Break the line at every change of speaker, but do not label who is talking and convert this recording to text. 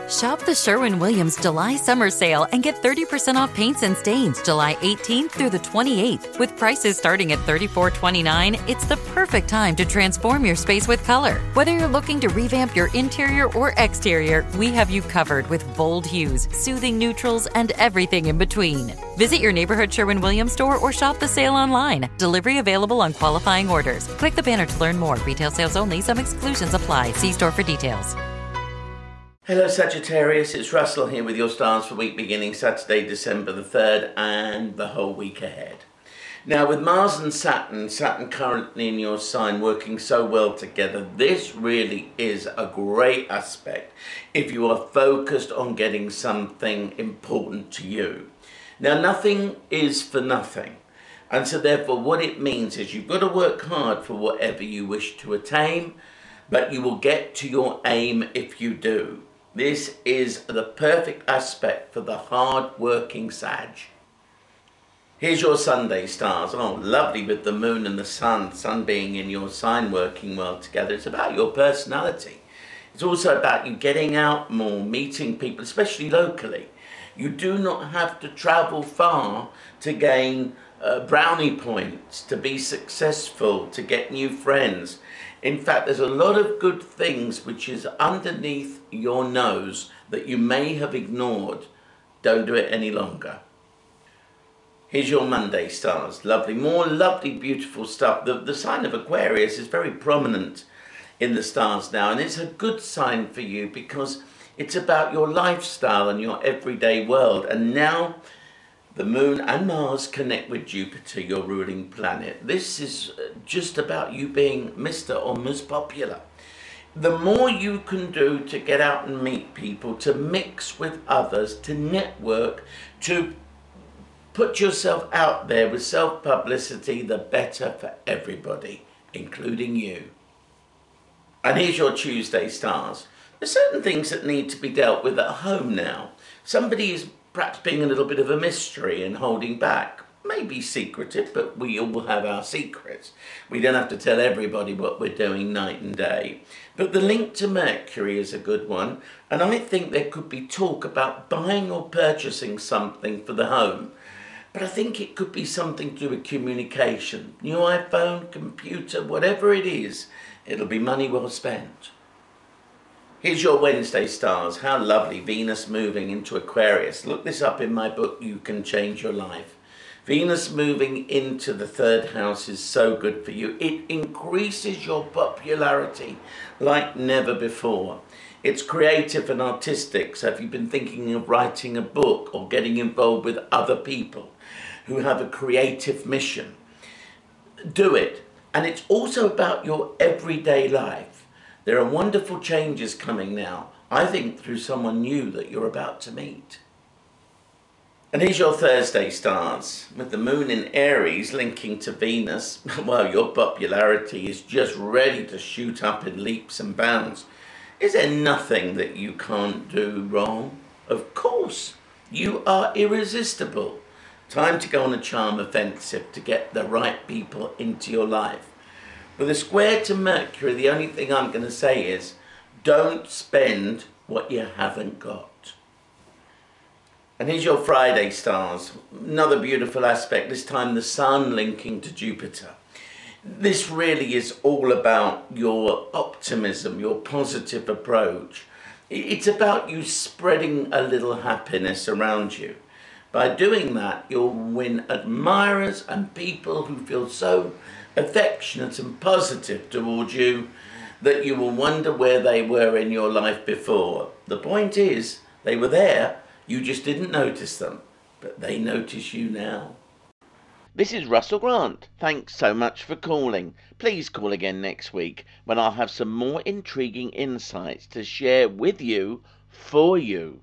Shop the Sherwin-Williams July Summer Sale and get 30% off paints and stains July 18th through the 28th. With prices starting at $34.29, it's the perfect time to transform your space with color. Whether you're looking to revamp your interior or exterior, we have you covered with bold hues, soothing neutrals, and everything in between. Visit your neighborhood Sherwin-Williams store or shop the sale online. Delivery available on qualifying orders. Click the banner to learn more. Retail sales only. Some exclusions apply. See store for details.
Hello Sagittarius, it's Russell here with your stars for week beginning Saturday, December the 3rd and the whole week ahead. Now with Mars and Saturn currently in your sign working so well together, this really is a great aspect if you are focused on getting something important to you. Now nothing is for nothing, and so therefore what it means is you've got to work hard for whatever you wish to attain, but you will get to your aim if you do. This is the perfect aspect for the hard-working Sag. Here's your Sunday stars. Oh, lovely with the moon and the sun being in your sign working well together. It's about your personality. It's also about you getting out more, meeting people, especially locally. You do not have to travel far to gain brownie points, to be successful, to get new friends. In fact, there's a lot of good things which is underneath your nose that you may have ignored. Don't do it any longer. Here's your Monday stars. Lovely, more lovely, beautiful stuff. The sign of Aquarius is very prominent in the stars now, and it's a good sign for you because it's about your lifestyle and your everyday world. And now the moon and Mars connect with Jupiter, your ruling planet. This is just about you being Mr. or Ms. Popular. The more you can do to get out and meet people, to mix with others, to network, to put yourself out there with self-publicity, the better for everybody, including you. And here's your Tuesday stars. There's certain things that need to be dealt with at home now. Somebody is perhaps being a little bit of a mystery and holding back. Maybe secretive, but we all have our secrets. We don't have to tell everybody what we're doing night and day. But the link to Mercury is a good one, and I think there could be talk about buying or purchasing something for the home. But I think it could be something to do with communication. New iPhone, computer, whatever it is, it'll be money well spent. Here's your Wednesday stars. How lovely, Venus moving into Aquarius. Look this up in my book, You Can Change Your Life. Venus moving into the 3rd house is so good for you. It increases your popularity like never before. It's creative and artistic, so if you've been thinking of writing a book or getting involved with other people who have a creative mission, do it. And it's also about your everyday life. There are wonderful changes coming now, I think through someone new that you're about to meet. And here's your Thursday stars. With the moon in Aries linking to Venus, well, your popularity is just ready to shoot up in leaps and bounds. Is there nothing that you can't do wrong? Of course, you are irresistible. Time to go on a charm offensive to get the right people into your life. With a square to Mercury, the only thing I'm going to say is, don't spend what you haven't got. And here's your Friday stars. Another beautiful aspect, this time the sun linking to Jupiter. This really is all about your optimism, your positive approach. It's about you spreading a little happiness around you. By doing that, you'll win admirers and people who feel so affectionate and positive towards you that you will wonder where they were in your life before. The point is, they were there, you just didn't notice them, but they notice you now. This is Russell Grant. Thanks so much for calling. Please call again next week when I'll have some more intriguing insights to share with you, for you.